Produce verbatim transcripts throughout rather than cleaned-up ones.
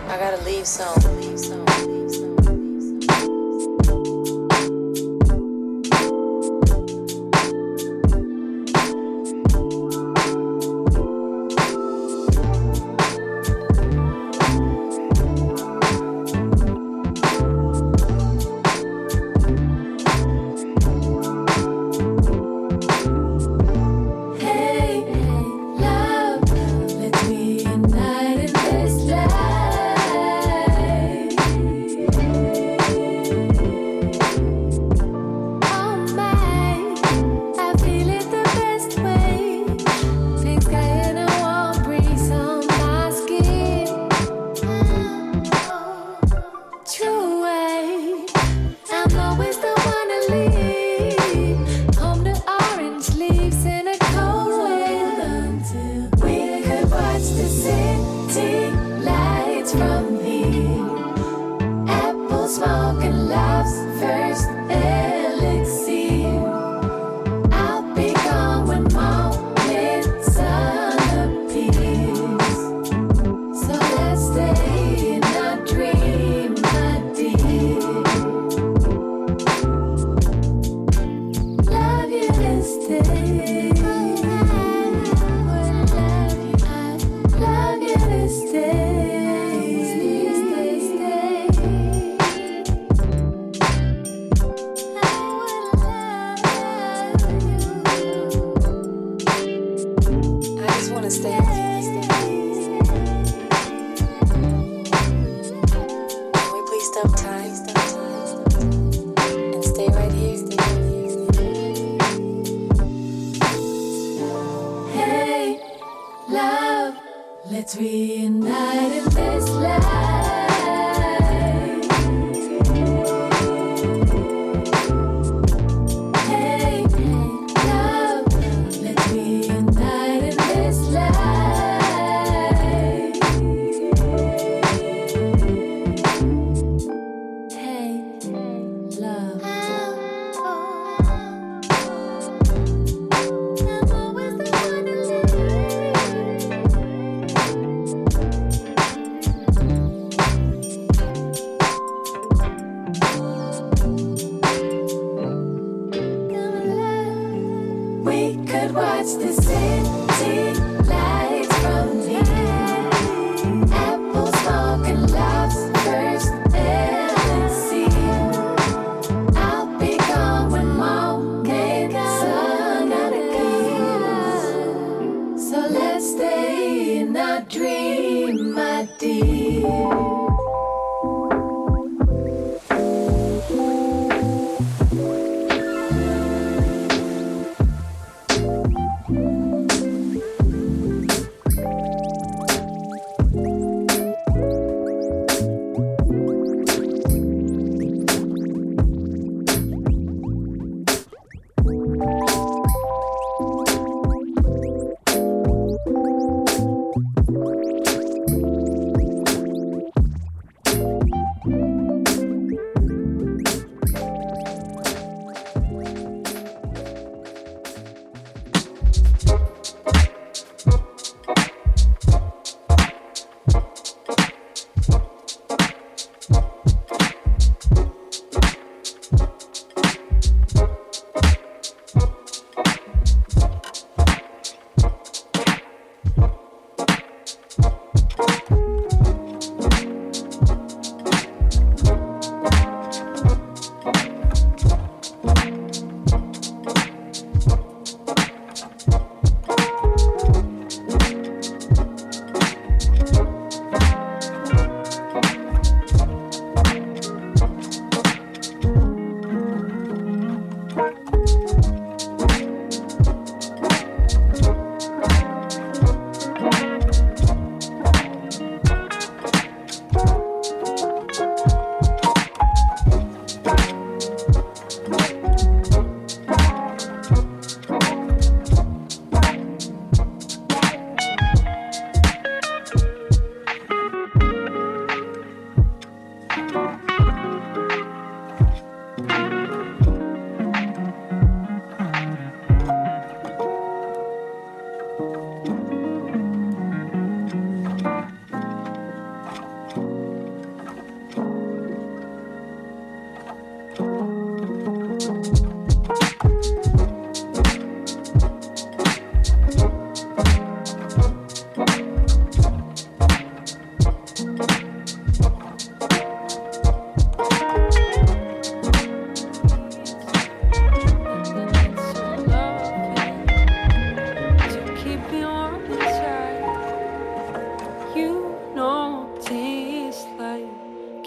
I gotta leave some. Leave some. Leave some.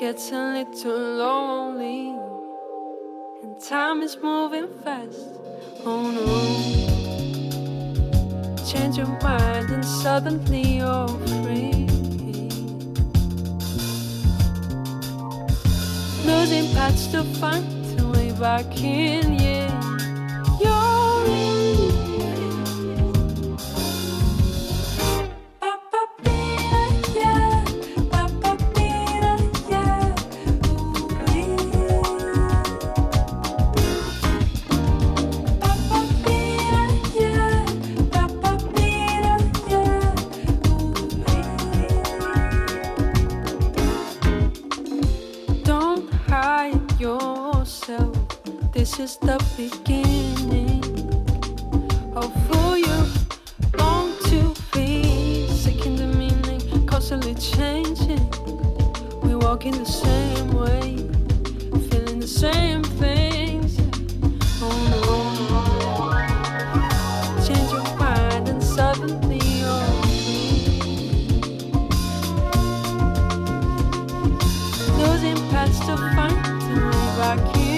gets a little lonely, and time is moving fast. Oh no, change your mind and suddenly you're free. Losing paths to find the way back in, yeah. You're in. This is the beginning of who you long to be. Seeking the meaning, constantly changing. We walk in the same way, feeling the same things. Oh no, change your mind and suddenly you're free. Losing paths to find the way back in.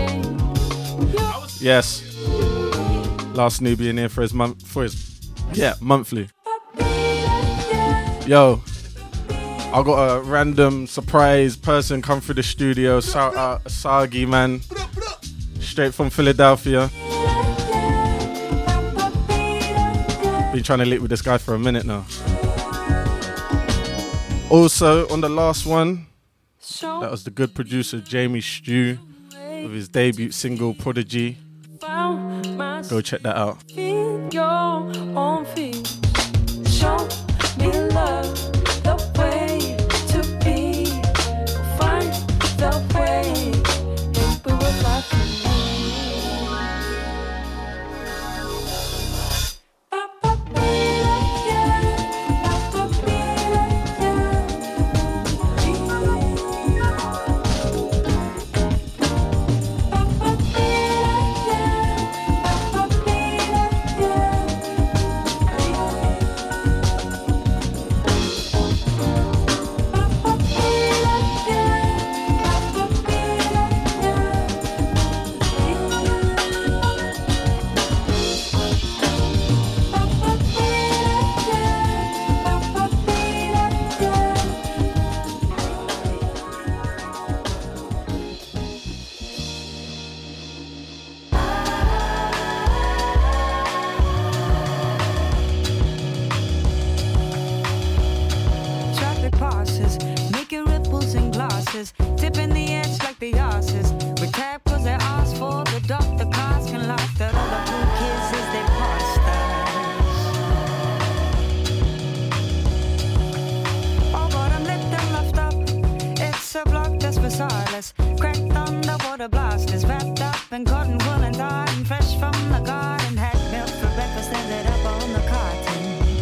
Yes, last newbie in here for his month, for his, yeah, monthly. Yo, I got a random surprise person come through the studio. Shout out Sagi, man, straight from Philadelphia. Been trying to link with this guy for a minute now. Also, on the last one, that was the good producer Jamie Stew with his debut single Prodigy. Go check that out. Feel your own feet. Show me love, the way to be. Find the way, and we would like to tipping the edge like the asses. We tap cause they asked for the doctor cars can laugh that all the cool kids as they passed us. Oh, but I'm lit and left up. It's a block that's bizarreless. Cracked underwater blasters, wrapped up in cotton wool and tartan, fresh from the garden. Had milk for breakfast, ended up on the carton.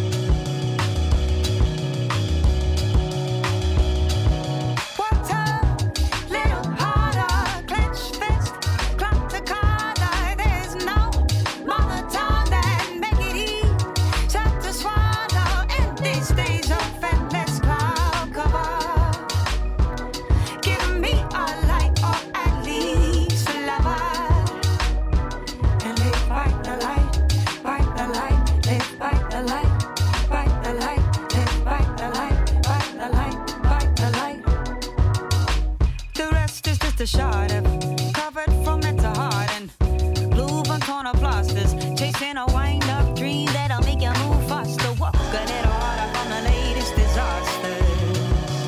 Shot of covered from it to heart and blue and corner plasters, chasing a wind-up dream that'll make you move faster, walk a little harder from the latest disasters.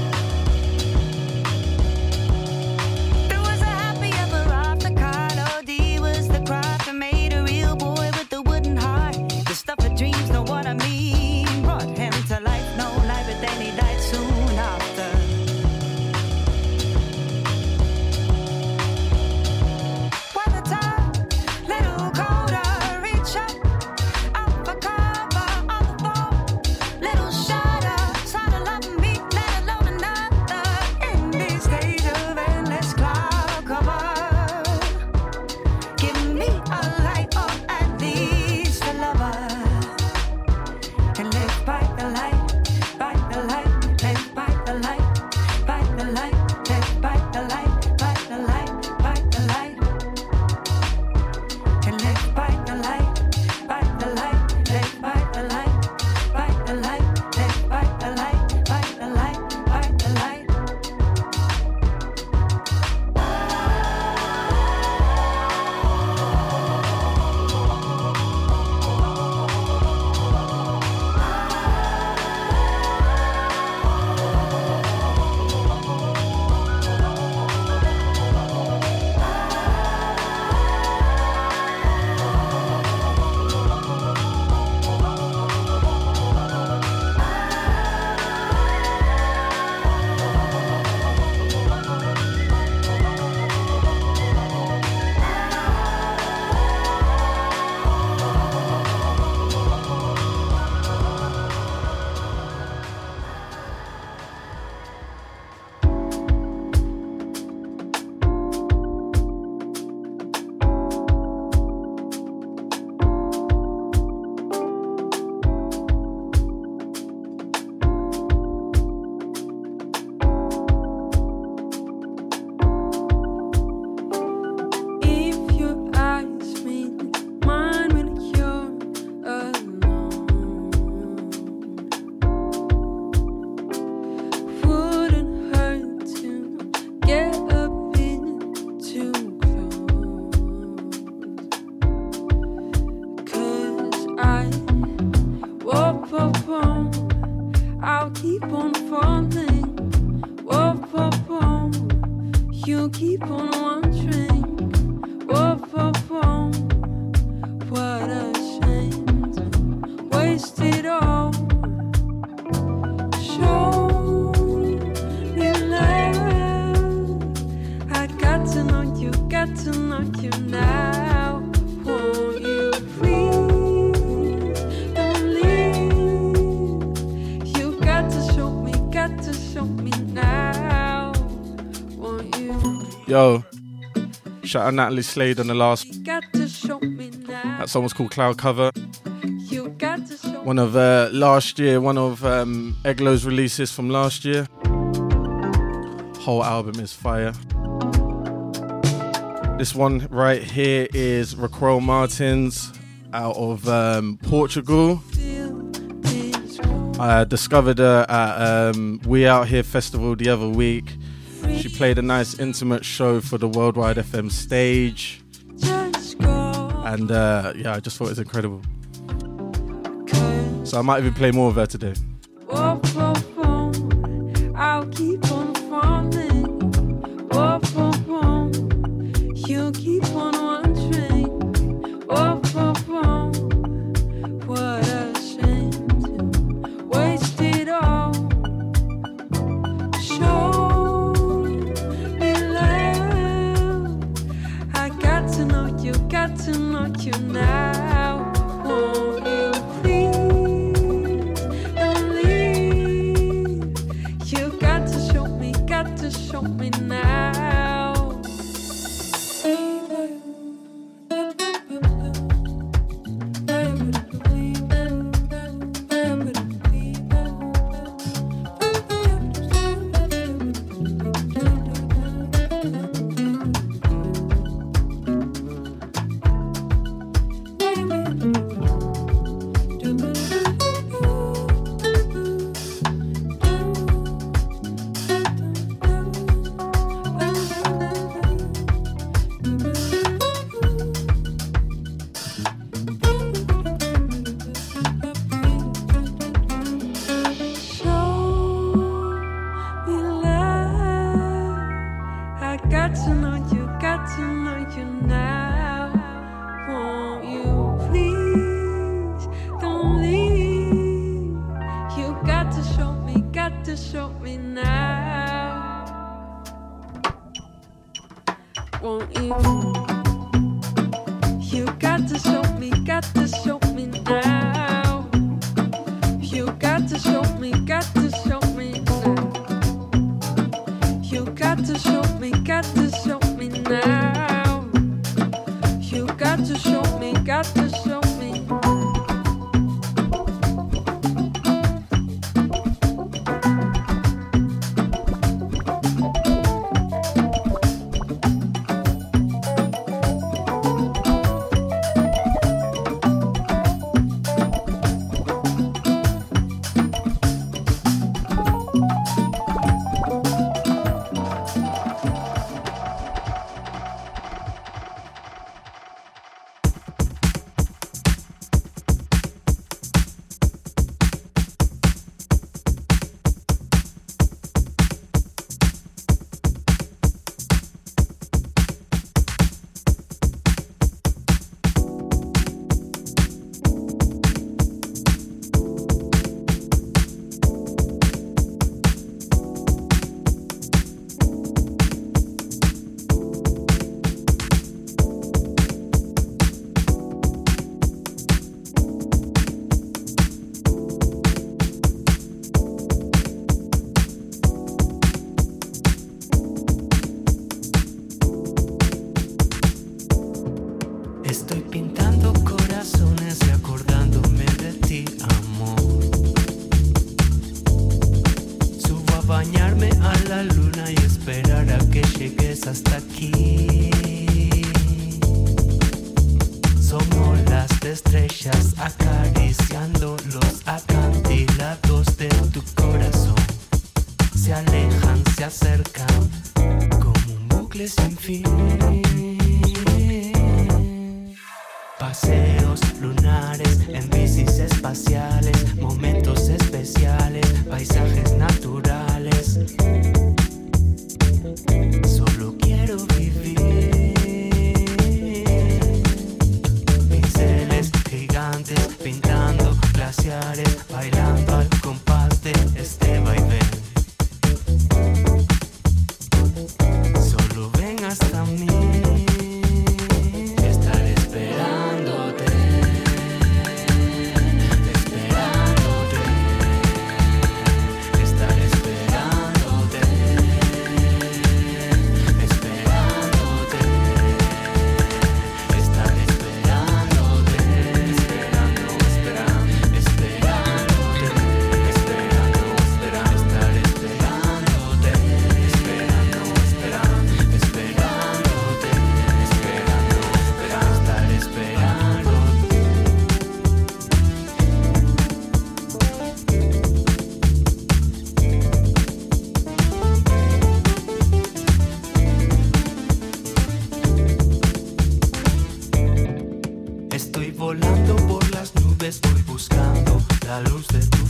There was a happy ever after. Carlo D was the craft that made a real boy with the wooden heart. The stuff of dreams, know what I mean. Brought him to life, no life, but then he died soon after. You keep on wondering, whoa, whoa, whoa, what a shame to waste it all. Show me love. I got to know you, got to know you now. Won't you please don't leave? You got to show me, got to show me now. Won't you? Yo, shout out Natalie Slade on the last. You got to show me now. That song was called Cloud Cover. You got to show One of uh, last year, one of um, Eglo's releases from last year. Whole album is fire. This one right here is Raquel Martins out of um, Portugal. I discovered her at um, We Out Here Festival the other week. She played a nice intimate show for the Worldwide F M stage. And uh, yeah, I just thought it was incredible. So I might even play more of her today. Whoa, whoa, whoa. I'll keep on falling. Whoa, whoa, whoa. You keep on wondering. Whoa, whoa, whoa. What a shame to waste it all. Show me love. I got to know you, got to know you now. Won't you please don't leave? You got to show me, got to show me now. Paseos lunares en bicis espaciales, momentos especiales, paisajes naturales. Solo quiero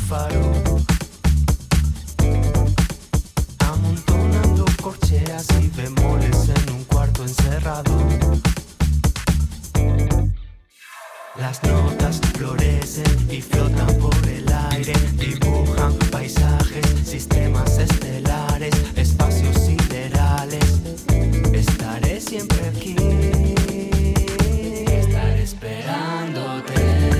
faro. Amontonando corcheas y bemoles en un cuarto encerrado. Las notas florecen y flotan por el aire, dibujan paisajes, sistemas estelares, espacios siderales. Estaré siempre aquí, estaré esperándote.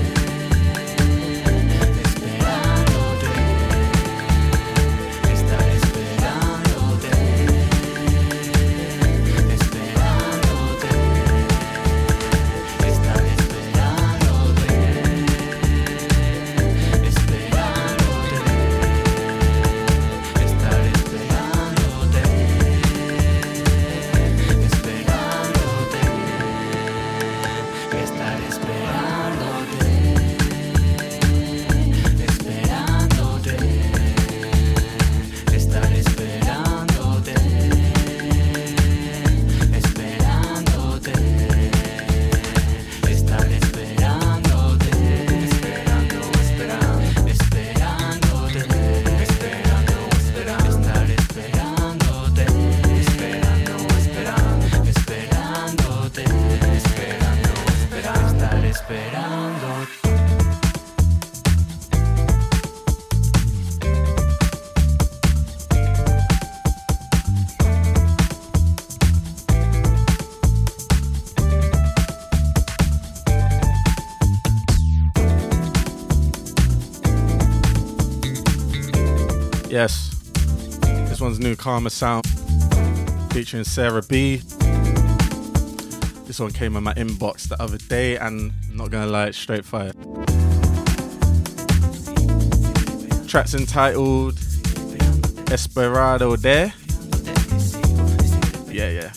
Yes, this one's new, Karma Sound, featuring Sarah B. This one came in my inbox the other day, and I'm not gonna lie, it's straight fire. Track's entitled Esperado De. Yeah, yeah.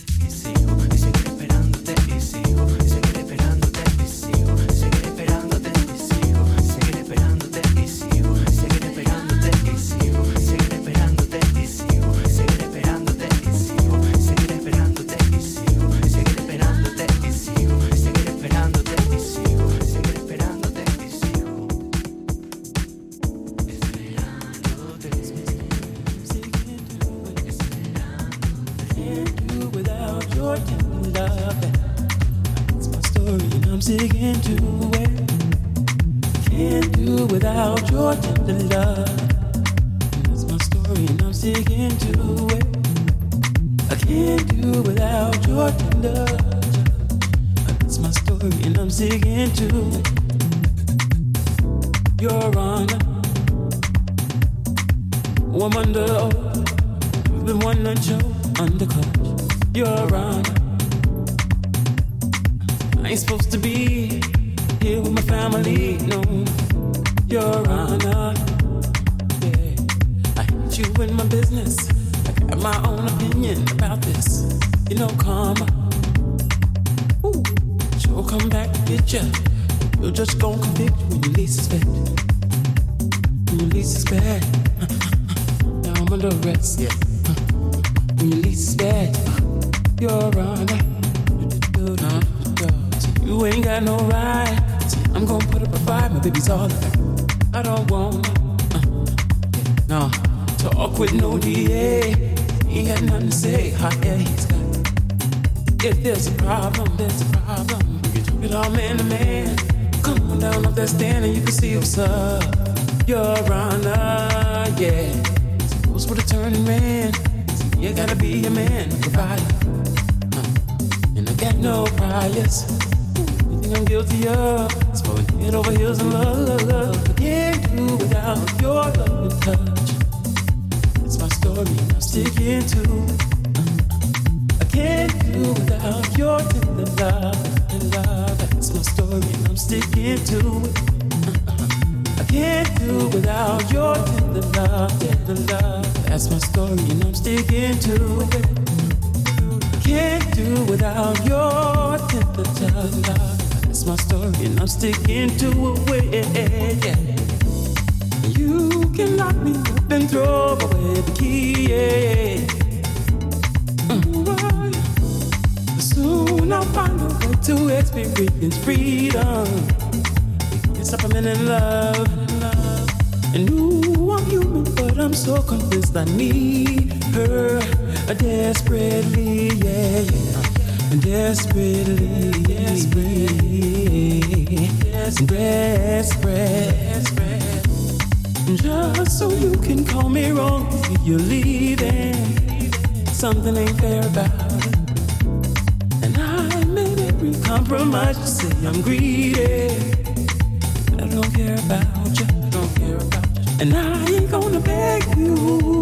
And ooh, I'm human, but I'm so convinced I need her desperately, yeah, yeah. Desperately, desperately, desperate, desperate. Just so you can call me wrong if you're leaving. Something ain't fair about it. And I made every compromise to say I'm greedy. I don't care about you, I don't care about you. And I ain't gonna beg you.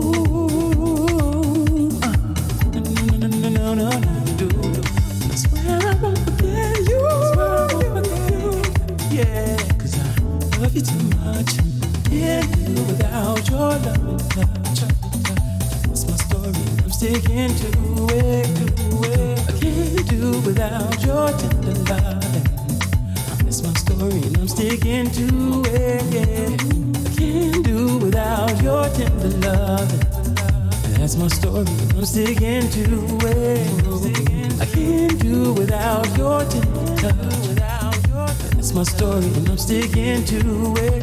Uh, no, no, no, no, no, no. I won't forget you, yeah, cause I love you too much. Can't do without your love. It's my story, I'm sticking to it. I can't do without your tender loving. It's my story and I'm sticking to it, yeah. I can't do without your tender loving. That's my story, I'm sticking to it. I can't do without your tender touch. That's my story, and I'm sticking to it.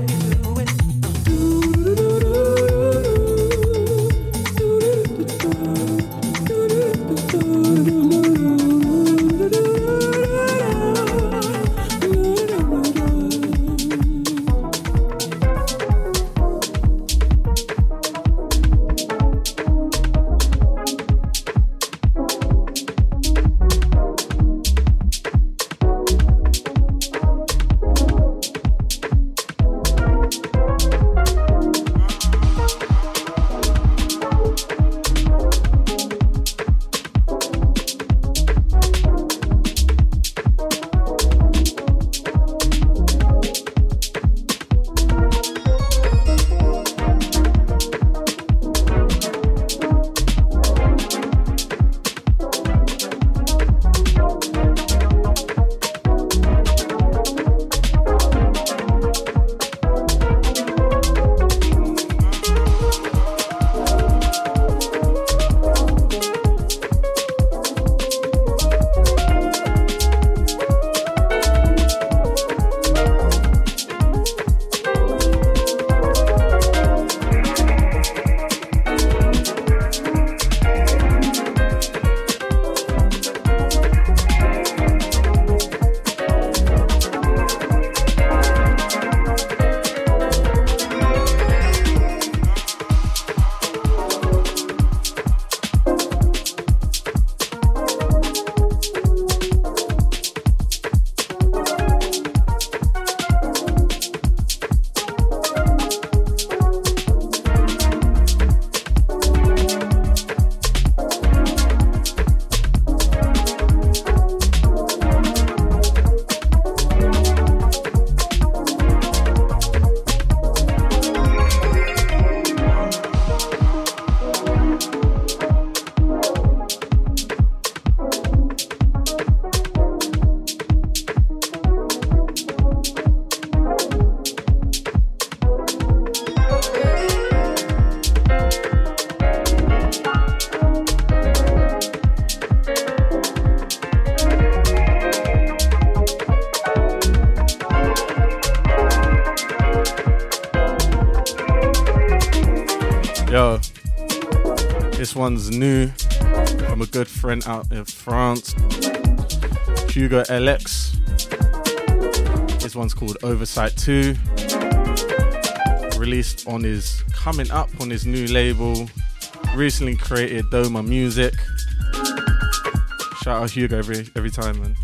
Yo, this one's new from a good friend out in France, Hugo L X. This one's called Oversight two. Released on his, coming up on his new label, recently created Doma Music. Shout out Hugo every every time, man.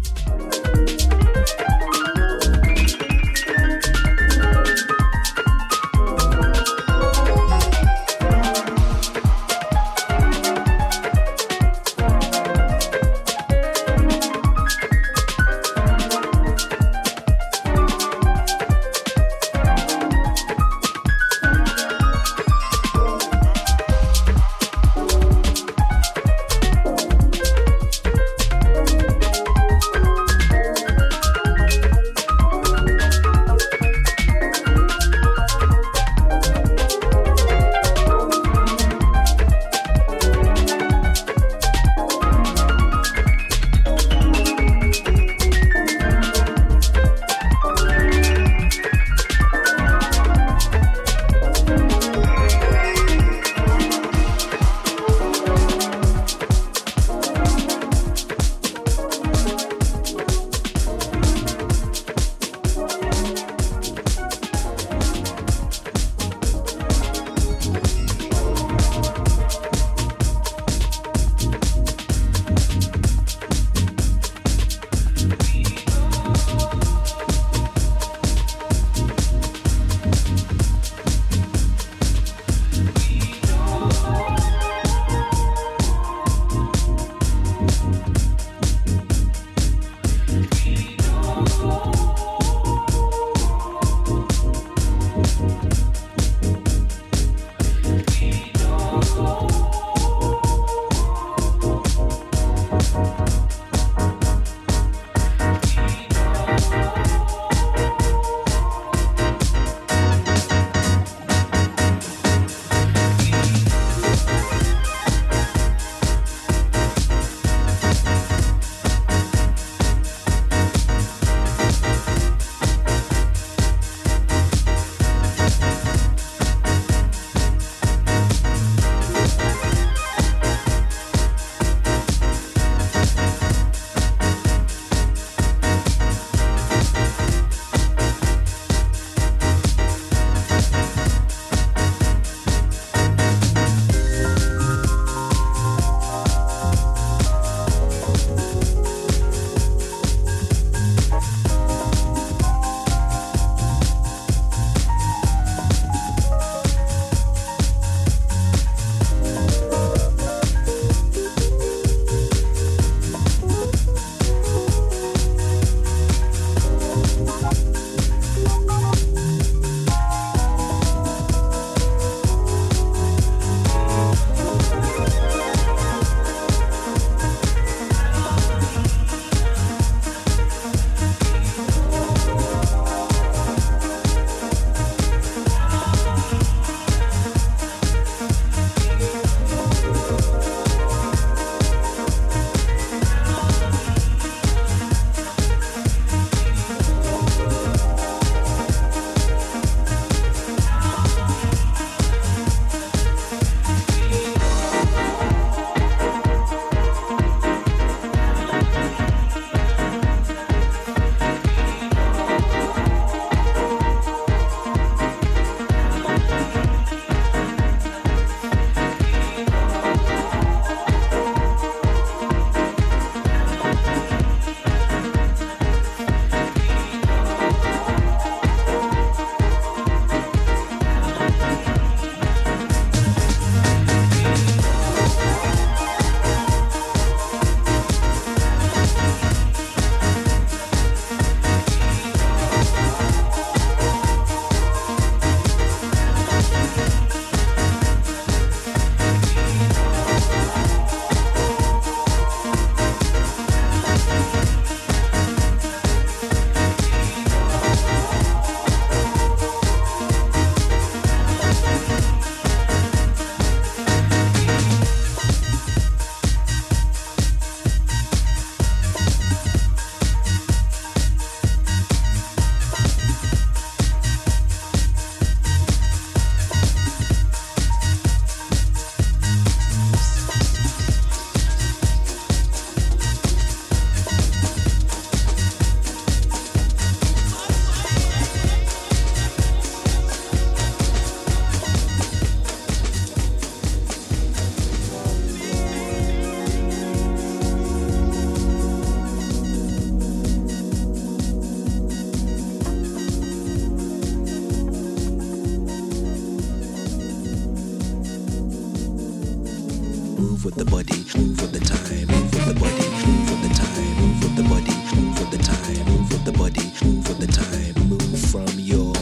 with the body, move with the time, move with the body, move with the time, move with the body, move with the time, move with the body, move with the time, move from your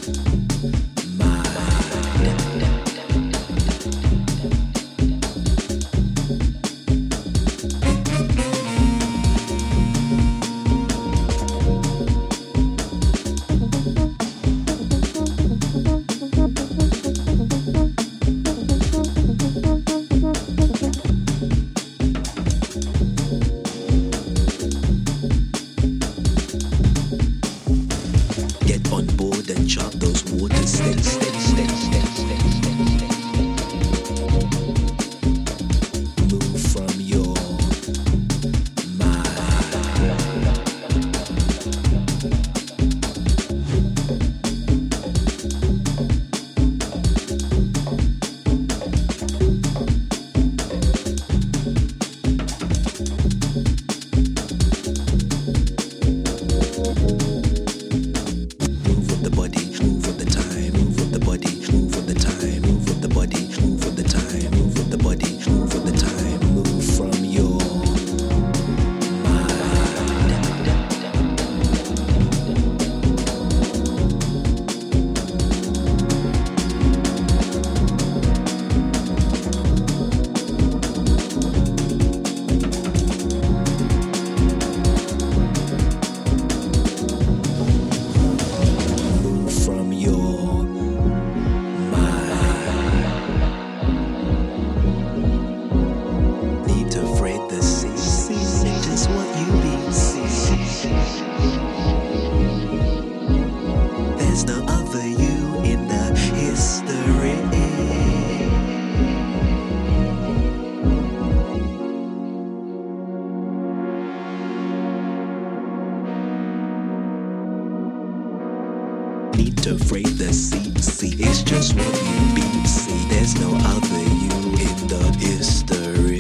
afraid the see, see, it's just what you be, see, there's no other you in the history.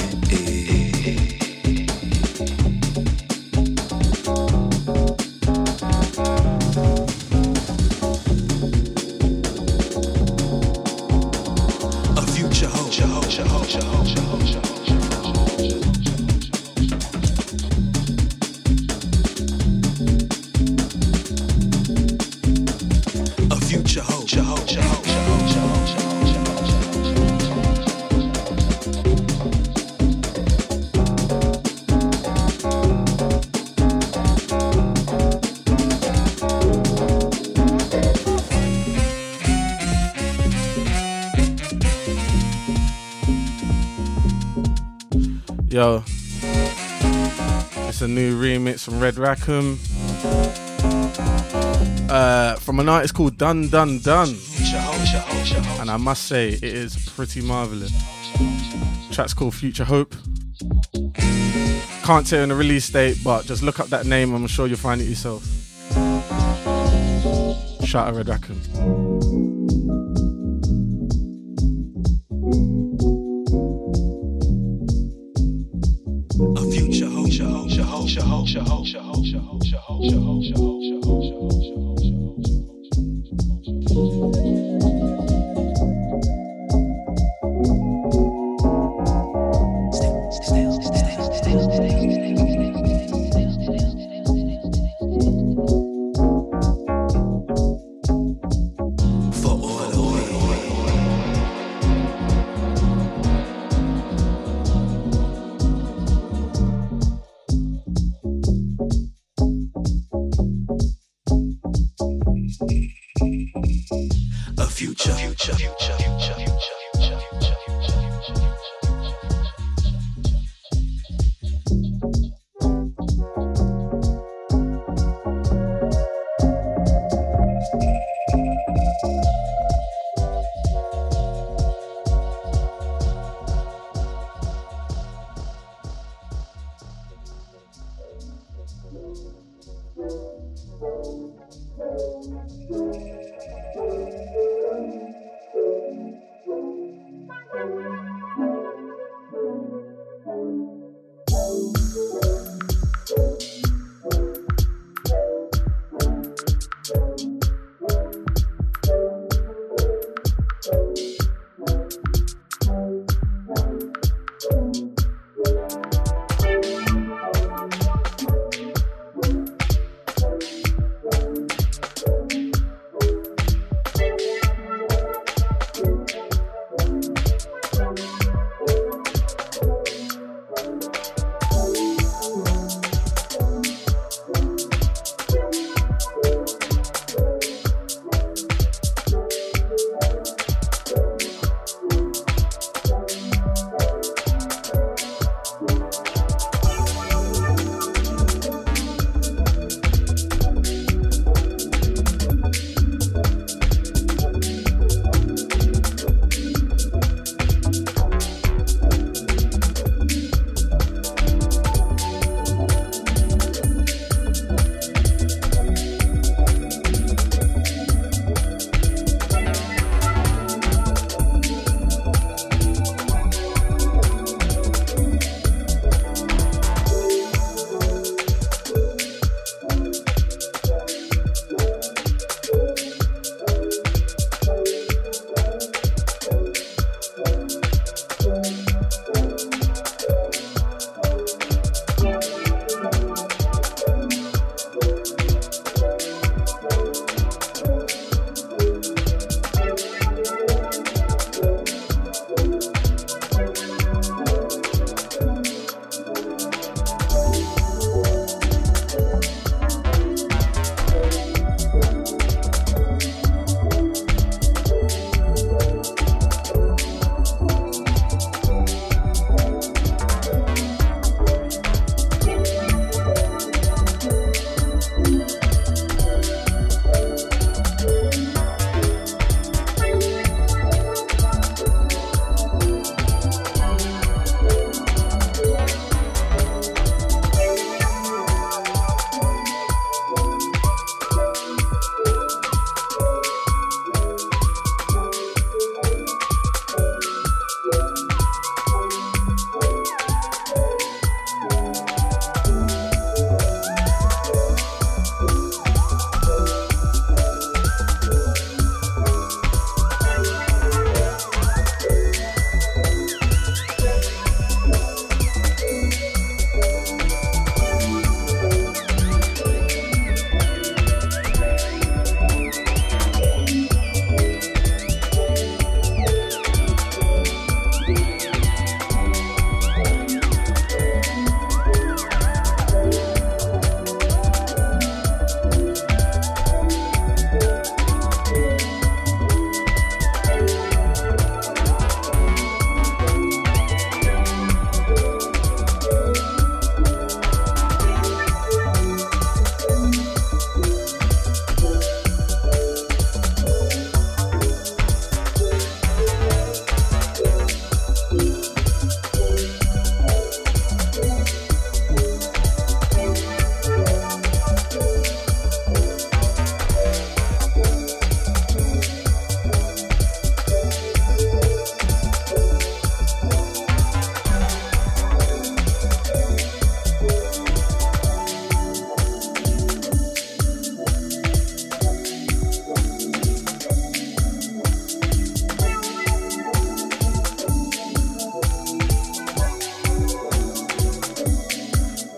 A future hope, hope, hope, hope, hope, hope. Yo, it's a new remix from Red Rackham uh, from an artist called Dun Dun Dun, and I must say it is pretty marvellous. The track's called Future Hope. Can't say on the release date, but just look up that name, I'm sure you'll find it yourself. Shout out Red Rackham. Thank you.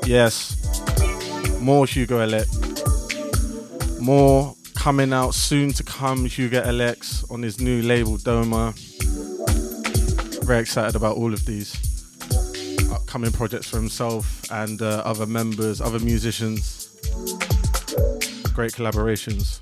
Yes, more Hugo L X. More coming out soon to come, Hugo L X on his new label Doma. Very excited about all of these upcoming projects for himself and uh, other members, other musicians. Great collaborations.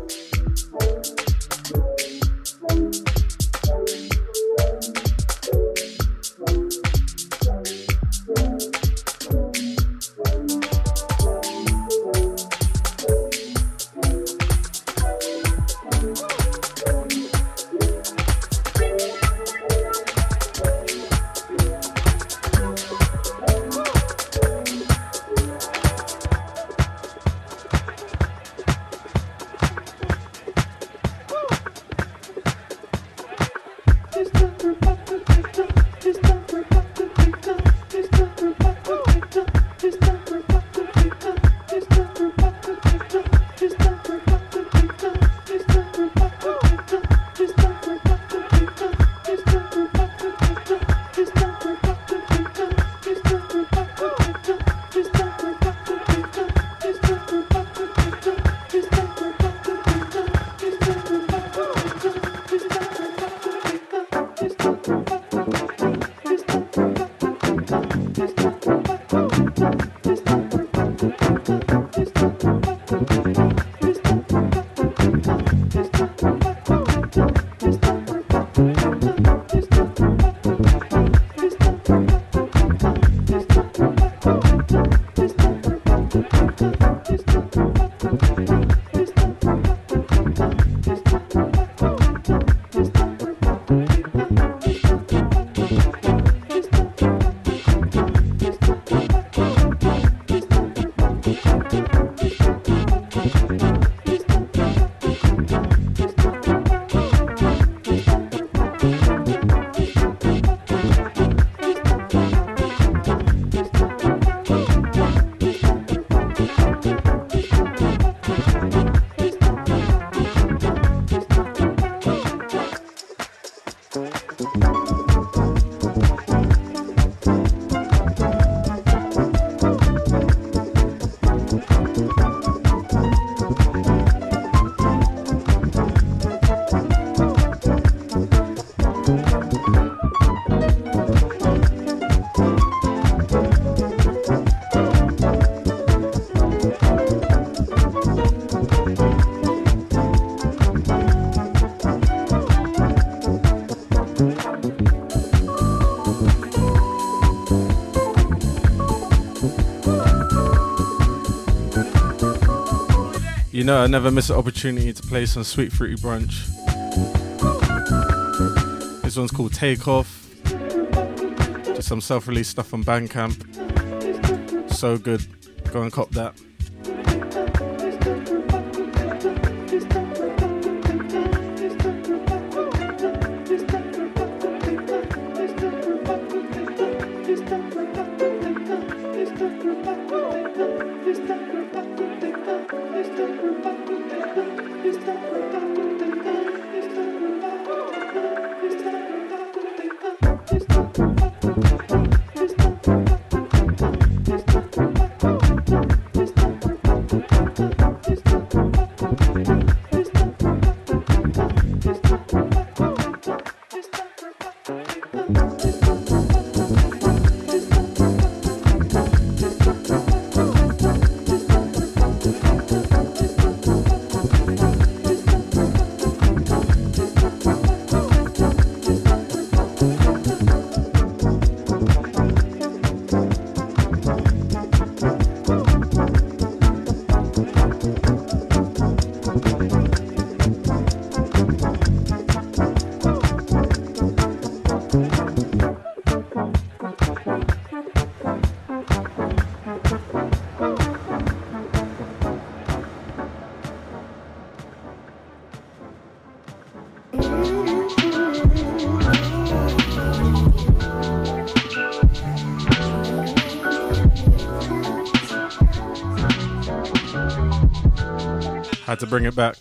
You know, I never miss an opportunity to play some Sweet Fruity Brunch. This one's called Take Off. Just some self-release stuff on Bandcamp. So good. Go and cop that. Had to bring it back.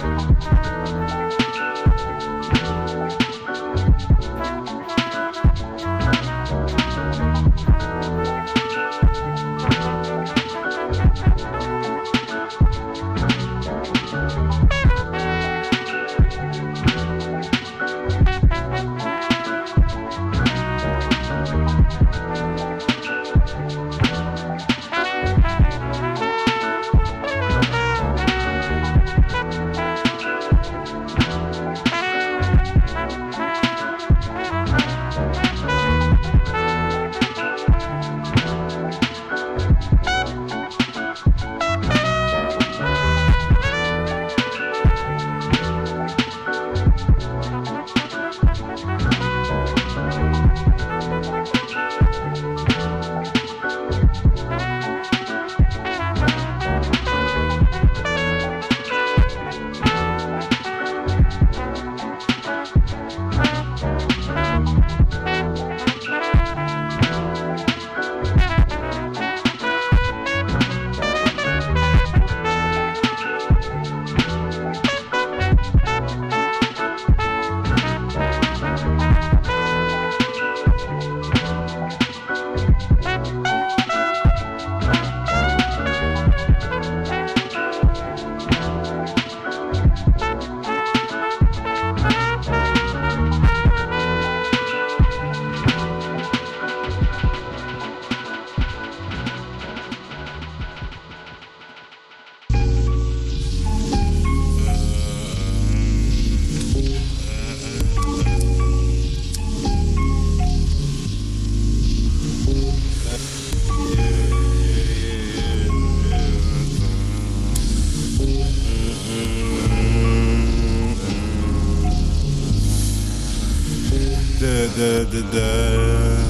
da, da, da.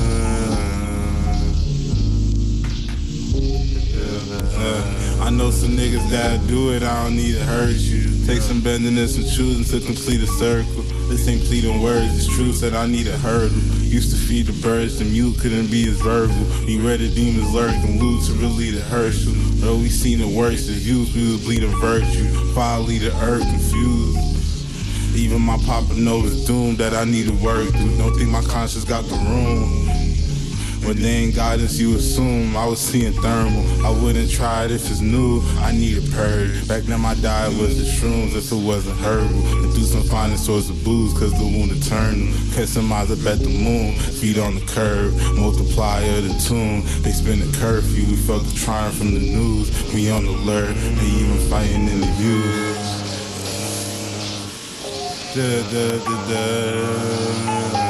Uh, I know some niggas that do it, I don't need to hurt you. Take some bending and some choosing to complete a circle. This ain't pleading words, it's true, said I need a hurdle. Used to feed the birds, the mute couldn't be as verbal. We read the demons lurk and lose to really the Herschel. Though we seen the worst as youth, we was bleeding virtue. Finally the earth confused. Even my papa knows it's doomed that I need to work through. Don't think my conscience got the room. When they ain't guidance, you assume I was seeing thermal. I wouldn't try it if it's new. I need a purge. Back then my diet was the shrooms if it wasn't herbal. And do some finding source of booze cause the wound eternal. Catch some eyes up at the moon. Feet on the curb. Multiplier the tune. They spin the curfew. We felt the triumph from the news. We on alert. They even fighting in the youth. Da da da da.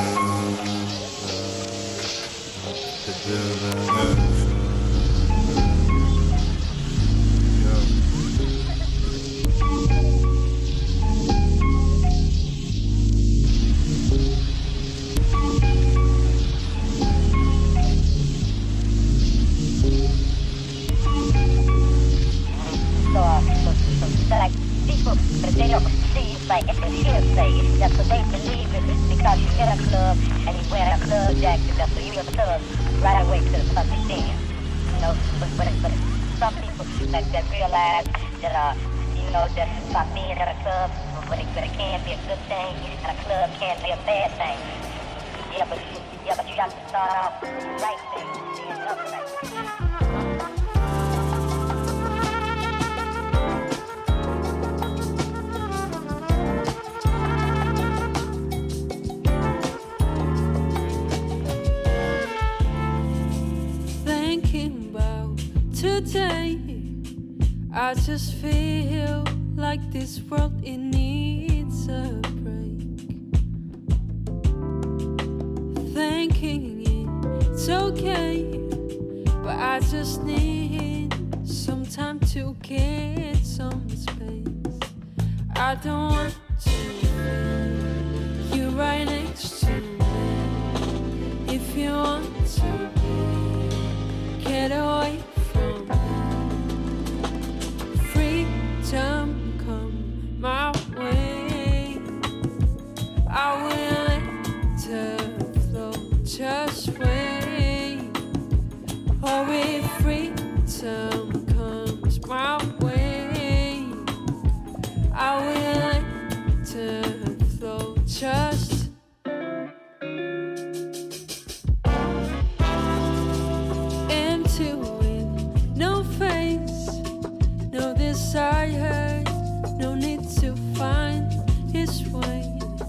Like it's a hearsay, that's what they believe in. Because you in a club and you wear a club jacket, that's what you in the club right away to the public dance. You know, but, but, but some people that, that realize that uh, you know, that by being at a club, but it, but it can be a good thing, and a club can be a bad thing. Yeah, but yeah, but you got to start off with the right thing, being upright. Today, I just feel like this world, it needs a break. Thinking it's okay, but I just need some time to get some space. I don't want to feel you right next to me. If you want to be, get away. Freedom come my way, I will let the flow just wait. Oh, if freedom comes my way, I will let to flow just into it. No face, no desire, no need to find his way.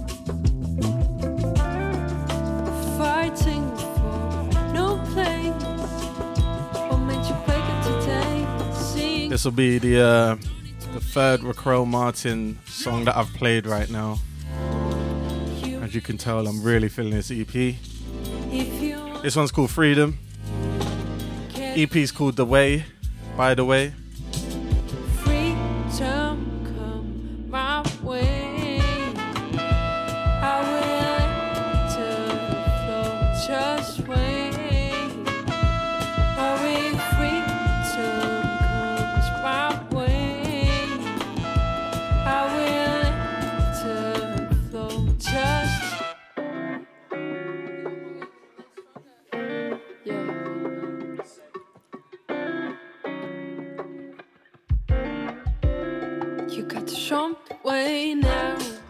Fighting for no place. What made you break it today? Seeing This will be the uh, the third Raquel Martin song that I've played right now. As you can tell, I'm really feeling this E P. if you This one's called Freedom. E P's called The Way, by the way. freedom come my way, I will let to flow just wait. Oh, if freedom comes my way, I will let to flow just yeah. You got to jump way now.